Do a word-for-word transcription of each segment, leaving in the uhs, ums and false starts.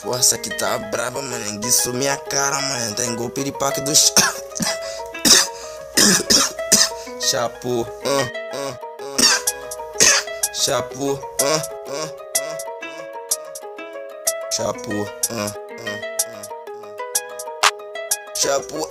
Porra, essa aqui tá braba, mano. Enguiçou minha cara, mano. Tá igual o piripaque do ch... Chapo, uh, uh, uh. Chapo, uh, uh, uh. Chapo, uh, uh, uh. Chapo.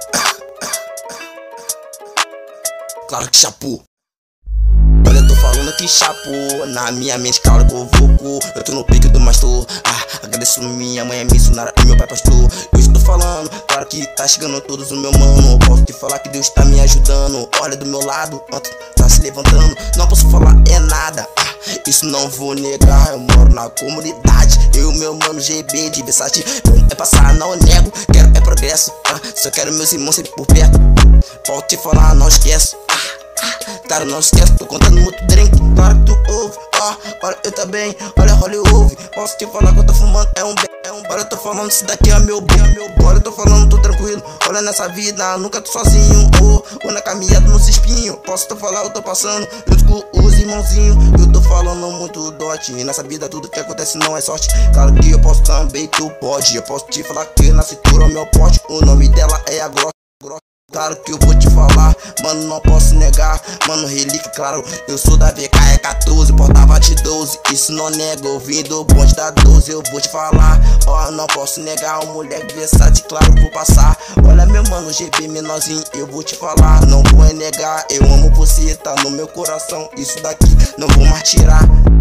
Claro que chapo. Olha, eu tô falando que chapou. Na minha mente, claro que eu vou. Eu tô no pique do mastor. Ah, agradeço minha mãe, é missionária e meu pai pastor. Eu estou falando, claro que tá chegando todos o meu mano. Posso te falar que Deus tá me ajudando. Olha do meu lado, tá se levantando. Não posso falar é nada, ah, isso não vou negar. Eu moro na comunidade, eu e meu mano G B de Versace. É passar, não nego, quero é progresso, ah, só quero meus irmãos sempre por perto. Posso te falar, não esqueço. Cara, não esquece, tô contando muito drink. Claro que tu ouve, ah, olha eu também. Olha, olha eu ouve. Posso te falar que eu tô fumando, é um bem, é um. Olha eu tô falando, isso daqui é meu bem, é meu bem. Olha eu tô falando, tô tranquilo. Olha nessa vida, nunca tô sozinho. Oh, ou na caminhada nos espinhos. Posso te falar, eu tô passando junto com os irmãozinhos. Eu tô falando muito dote. Nessa vida tudo que acontece não é sorte. Claro que eu posso também, tu pode. Eu posso te falar que na cintura é o meu pote. O nome dela é a Grossa. Claro que eu vou te falar, mano, não posso negar. Mano, relíquia, claro, eu sou da V K E quatorze, portava de doze. Isso não nega, ouvindo o bonde da doze. Eu vou te falar, ó, não posso negar. O moleque Versace, claro, vou passar. Olha meu mano, G B menorzinho, eu vou te falar. Não vou negar, eu amo você, tá no meu coração. Isso daqui não vou mais tirar.